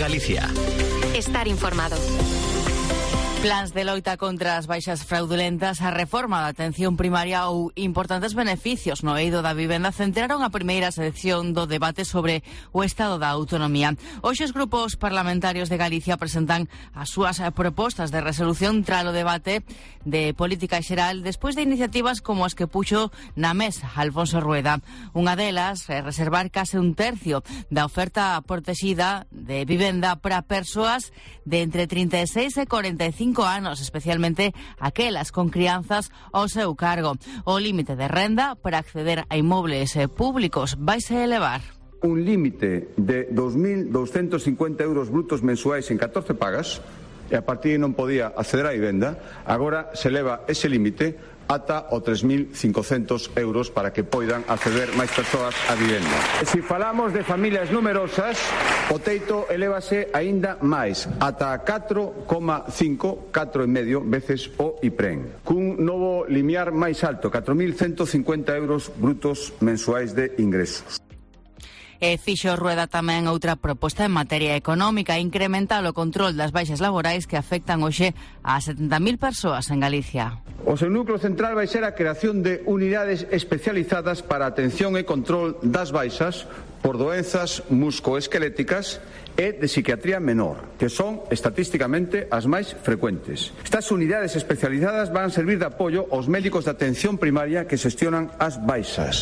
Galicia. Estar informado. Plans de loita contra as baixas fraudulentas, a reforma da atención primaria ou importantes beneficios no eido da vivenda centraron a primeira sección do debate sobre o estado da autonomía. Hoxe os grupos parlamentarios de Galicia presentan as súas propostas de resolución tralo debate de política xeral despois de iniciativas como as que puxo na mesa Alfonso Rueda. Unha delas é reservar case un tercio da oferta protexida de vivenda para persoas de entre 36 e 45 anos, especialmente aquelas con crianzas ao seu cargo. O límite de renda para acceder a inmobles públicos vaise elevar. Un límite de 2.250 euros brutos mensuais en 14 pagas, e a partir de non podía acceder á vivenda, agora se eleva ese límite ata o 3.500 euros para que poidan acceder máis persoas á vivenda. Se falamos de familias numerosas, o teito elévase aínda máis, ata 4,5, 4,5 veces o IPREN, cun novo limiar máis alto, 4.150 euros brutos mensuais de ingresos. E fixo Rueda tamén outra proposta en materia económica, incrementar o control das baixas laborais que afectan hoxe a 70.000 persoas en Galicia. O seu núcleo central vai ser a creación de unidades especializadas para a atención e control das baixas por doenzas muscoesqueléticas e de psiquiatría menor, que son estatísticamente as máis frecuentes. Estas unidades especializadas van servir de apoio aos médicos de atención primaria que xestionan as baixas.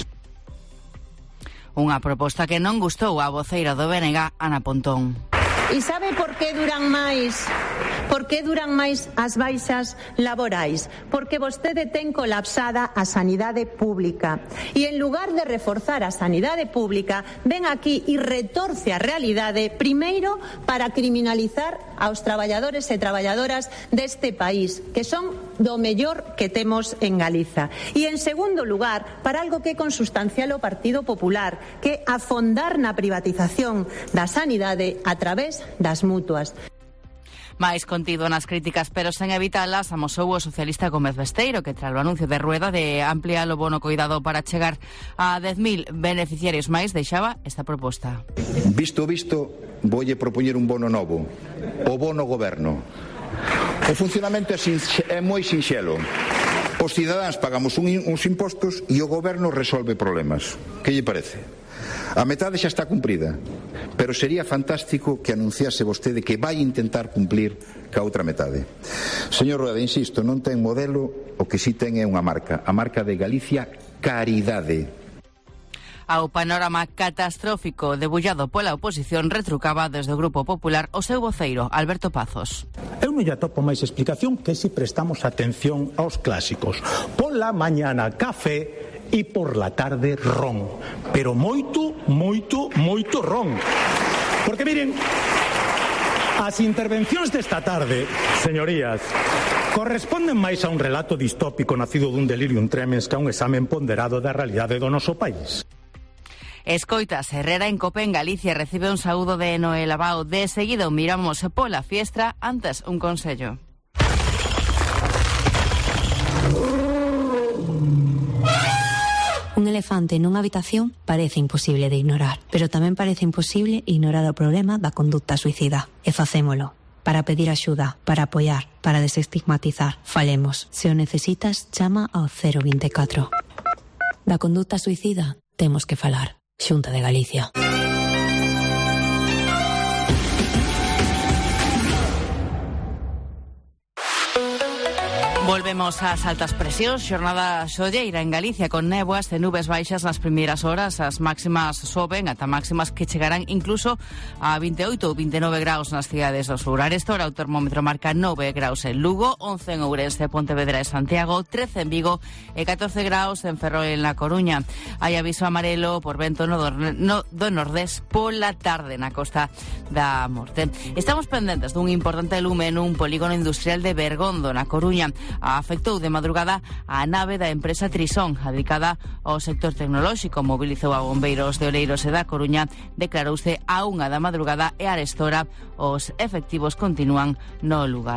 Unha proposta que non gustou a voceira do BNG, Ana Pontón. E sabe por que duran máis? Por que duran máis as baixas laborais? Porque vostede ten colapsada a sanidade pública. E en lugar de reforzar a sanidade pública, ven aquí e retorce a realidade, primeiro, para criminalizar aos traballadores e traballadoras deste país, que son do mellor que temos en Galiza. E en segundo lugar, para algo que é consustancial ao Partido Popular, que é afondar na privatización da sanidade a través das mutuas. Máis contido nas críticas, pero sen evitalas, amosou o socialista Gómez Besteiro, que tras o anuncio de Rueda de ampliar o bono coidado para chegar a 10.000 beneficiarios máis, deixaba esta proposta. Visto, voulle propoñer un bono novo, o bono goberno. O funcionamento é moi sinxelo. Os cidadáns pagamos uns impostos e o goberno resolve problemas. Que lle parece? A metade xa está cumprida, pero sería fantástico que anunciase vostede que vai intentar cumplir ca outra metade. Señor Rueda, insisto, non ten modelo, o que si ten é unha marca, a marca de Galicia Caridade. Ao panorama catastrófico debullado pola oposición retrucaba desde o Grupo Popular o seu voceiro, Alberto Pazos. Eu non lle atopo máis explicación que si prestamos atención aos clásicos. Pola mañana café e por la tarde ron. Pero moito ron. Porque miren, as intervencións desta tarde, señorías, corresponden máis a un relato distópico nacido dun delirium tremens que a un examen ponderado da realidade do noso país. Escoitas, Herrera en Cope en Galicia recibe un saúdo de Noel Abao. De seguido miramos pola fiestra, antes un consello. Un elefante nunha habitación parece imposible de ignorar, pero tamén parece imposible ignorar o problema da conduta suicida. E facémolo. Para pedir axuda, para apoiar, para desestigmatizar. Falemos. Se o necesitas, chama ao 024. Da conduta suicida temos que falar. Xunta de Galicia. Volvemos ás altas presións, xornada xolleira en Galicia con néboas e nubes baixas nas primeiras horas. As máximas soben ata máximas que chegarán incluso a 28 ou 29 graus nas cidades do sur. Arestora o termómetro marca 9 graus en Lugo, 11 en Ourense, Pontevedra e Santiago, 13 en Vigo e 14 graus en Ferrol en La Coruña. Hai aviso amarelo por vento do nordés pola tarde na Costa da Morte. Estamos pendentes dun importante lume nun polígono industrial de Bergondo, na Coruña. Afectou de madrugada a nave da empresa Trisón, dedicada ao sector tecnolóxico. Mobilizou a bombeiros de Oleiros e da Coruña, declarouse a 1 da madrugada e arestora os efectivos continúan no lugar.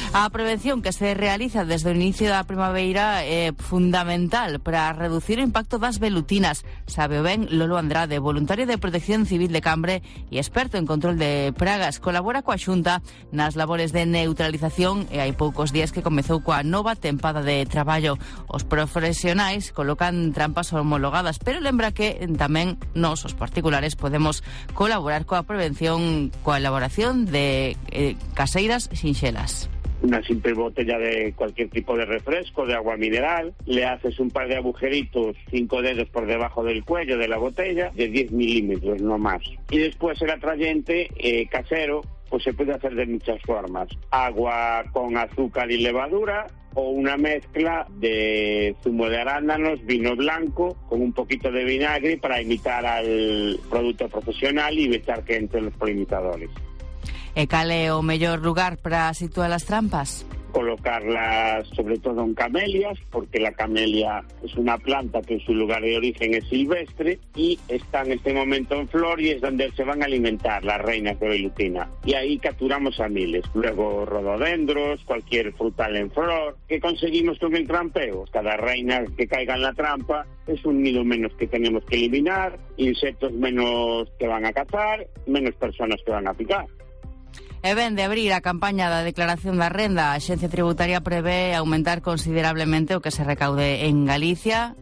A prevención que se realiza desde o inicio da primavera é fundamental para reducir o impacto das velutinas. Sabe o ben Lolo Andrade, voluntario de Protección Civil de Cambre e experto en control de pragas. Colabora coa Xunta nas labores de neutralización e hai poucos días que comezou coa nova tempada de traballo. Os profesionais colocan trampas homologadas, pero lembra que tamén nós, os particulares, podemos colaborar coa prevención, coa elaboración de caseiras sinxelas. Una simple botella de cualquier tipo de refresco, de agua mineral, le haces un par de agujeritos, 5 dedos por debajo del cuello de la botella, de 10 milímetros, no más. Y después el atrayente casero, pues se puede hacer de muchas formas. Agua con azúcar y levadura, o una mezcla de zumo de arándanos, vino blanco, con un poquito de vinagre para imitar al producto profesional y evitar que entren los polinizadores. E cal é o mellor lugar para situar as trampas? Colocarlas sobre todo en camelias, porque la camelia es una planta que en su lugar de origen es silvestre y está en este momento en flor y es donde se van a alimentar las reinas de velutina. Y ahí capturamos a miles. Luego rododendros, cualquier frutal en flor. ¿Qué conseguimos con el trampeo? Cada reina que caiga en la trampa es un nido menos que tenemos que eliminar, insectos menos que van a cazar, menos personas que van a picar. E ben de abrir a campaña da declaración da renda, a Axencia Tributaria prevé aumentar considerablemente o que se recaude en Galicia,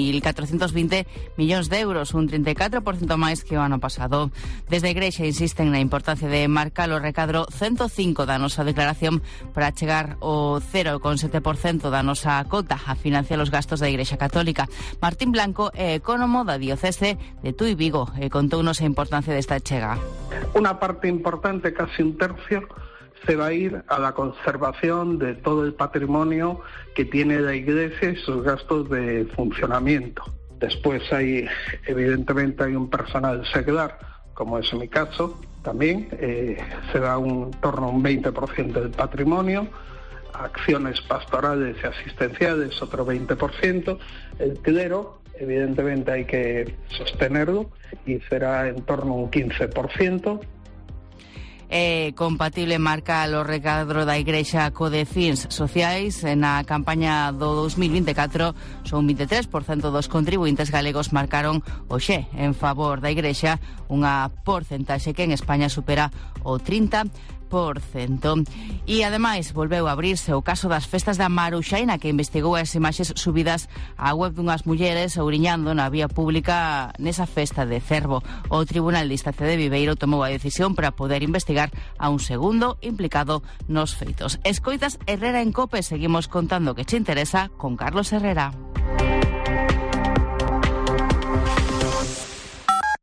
1.420 millóns de euros, un 34% máis que o ano pasado. Desde a Igrexa insisten na importancia de marcar o recadro 105 da nosa declaración para chegar ao 0,7% da nosa cota a financiar os gastos da Igrexa Católica. Martín Blanco é ecónomo da diocese de Tui Vigo e contounos a importancia desta chega. Una parte importante, casi un tercio, se va a ir a la conservación de todo el patrimonio que tiene la Iglesia y sus gastos de funcionamiento. Después evidentemente hay un personal secular, como es mi caso, también se da en torno a un 20% del patrimonio, acciones pastorales y asistenciales otro 20%, el clero evidentemente hay que sostenerlo y será en torno a un 15%. É compatible marcar o recadro da Igrexa co de fins sociais. Na campaña do 2024 son 23% dos contribuintes galegos marcaron o xe en favor da Igrexa, unha porcentaxe que en España supera o 30%. E ademais volveu a abrirse o caso das festas da Maruxaina, que investigou as imaxes subidas á web dunhas mulleres ouriñando na vía pública nesa festa de Cervo. O Tribunal de Instancia de Viveiro tomou a decisión para poder investigar a un segundo implicado nos feitos. Escoitas Herrera en COPE, seguimos contando que che interesa con Carlos Herrera.